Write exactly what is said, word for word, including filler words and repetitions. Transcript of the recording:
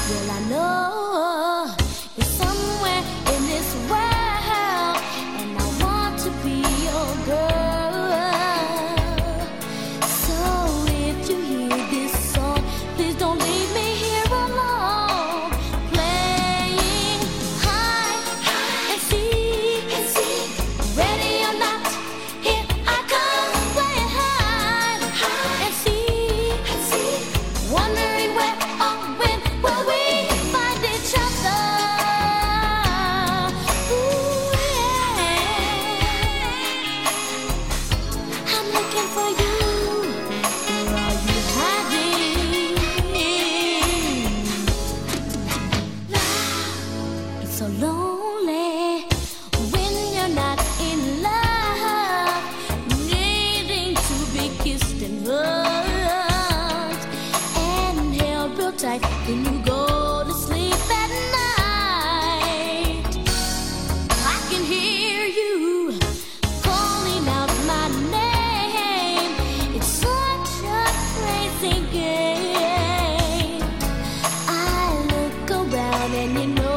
Well, I know it's somewhere in this world, and I want to be your girl. So if you hear this song, please don't leave me here alone. Playing hide and seek, and seek. Ready or not, here I come. Playing hide and seek, and seek. Wondering where or when will we find each other? Ooh, yeah. I'm looking for you. Where are you hiding? It's so lonely when you're not in love, needing to be kissed and hugged and held real tight when you go to sleep at night. I can hear you calling out my name. It's such a crazy game. I look around and you know